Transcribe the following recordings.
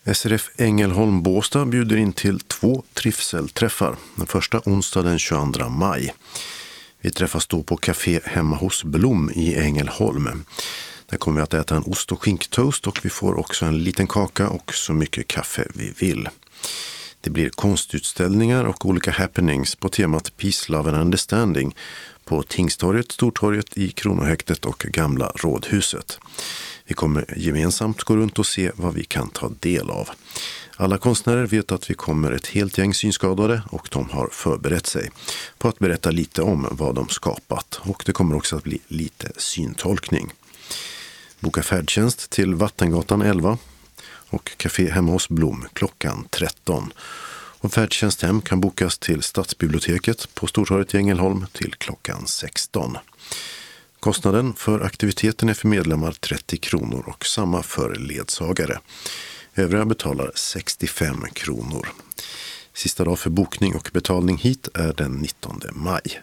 SRF Ängelholm Båstad bjuder in till 2 trivselträffar. Den första onsdag den 22 maj. Vi träffas då på café hemma hos Blom i Ängelholm. Där kommer vi att äta en ost- och skinktoast och vi får också en liten kaka och så mycket kaffe vi vill. Det blir konstutställningar och olika happenings på temat Peace, Love and Understanding på Tingstorget, Stortorget i Kronohäktet och Gamla rådhuset. Vi kommer gemensamt gå runt och se vad vi kan ta del av. Alla konstnärer vet att vi kommer ett helt gäng synskadade och de har förberett sig på att berätta lite om vad de skapat. Och det kommer också att bli lite syntolkning. Boka färdtjänst till Vattengatan 11 och café hemma hos Blom klockan 13. Och färdtjänst hem kan bokas till Stadsbiblioteket på Stortorget i Ängelholm till klockan 16. Kostnaden för aktiviteten är för medlemmar 30 kronor och samma för ledsagare. Övriga betalar 65 kronor. Sista dag för bokning och betalning hit är den 19 maj.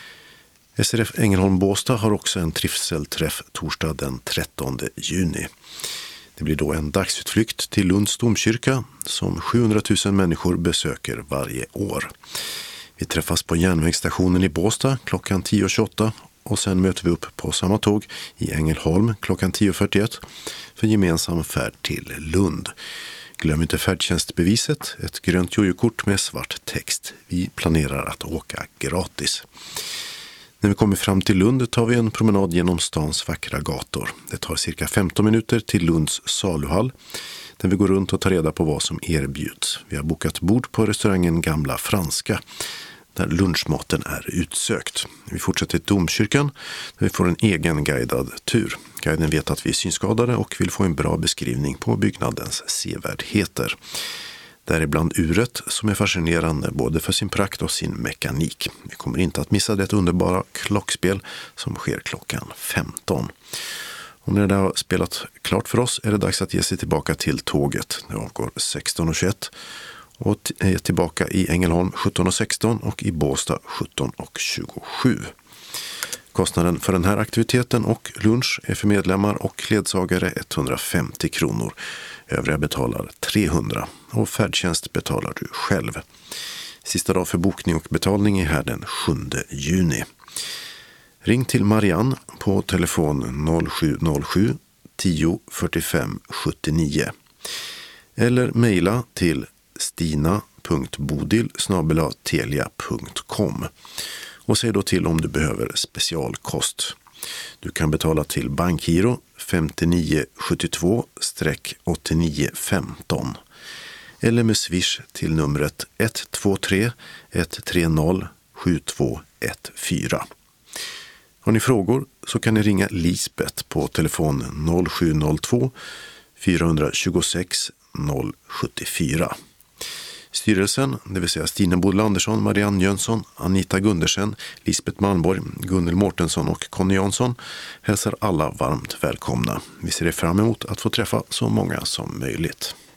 SRF Ängelholm Båstad har också en trivselträff torsdag den 13 juni. Det blir då en dagsutflykt till Lunds domkyrka som 700 000 människor besöker varje år. Vi träffas på järnvägsstationen i Båstad klockan 10.28 och sen möter vi upp på samma tåg i Ängelholm klockan 10.41 för gemensam färd till Lund. Glöm inte färdtjänstbeviset, ett grönt jojokort med svart text. Vi planerar att åka gratis. När vi kommer fram till Lund tar vi en promenad genom stans vackra gator. Det tar cirka 15 minuter till Lunds saluhall där vi går runt och tar reda på vad som erbjuds. Vi har bokat bord på restaurangen Gamla Franska där lunchmaten är utsökt. Vi fortsätter till domkyrkan där vi får en egen guidad tur. Guiden vet att vi är synskadade och vill få en bra beskrivning på byggnadens sevärdheter. Däribland uret som är fascinerande både för sin prakt och sin mekanik. Vi kommer inte att missa det underbara klockspel som sker klockan 15. Och när det har spelat klart för oss är det dags att ge sig tillbaka till tåget. Det avgår 16.21 och är tillbaka i Ängelholm 17.16 och i Båstad 17.27. Kostnaden för den här aktiviteten och lunch är för medlemmar och ledsagare 150 kronor. Övriga betalar 300 och färdtjänst betalar du själv. Sista dag för bokning och betalning är här den 7 juni. Ring till Marianne på telefon 0707 10 45 79 eller mejla till stina.bodil@telia.com och säg då till om du behöver specialkost. Du kan betala till bankgiro 5972-8915 eller med Swish till numret 123 130 7214. Har ni frågor så kan ni ringa Lisbeth på telefon 0702 426 074. Styrelsen, det vill säga Stina Bodil Andersson, Marianne Jönsson, Anita Gundersen, Lisbeth Malmborg, Gunnel Mårtensson och Conny Jansson hälsar alla varmt välkomna. Vi ser fram emot att få träffa så många som möjligt.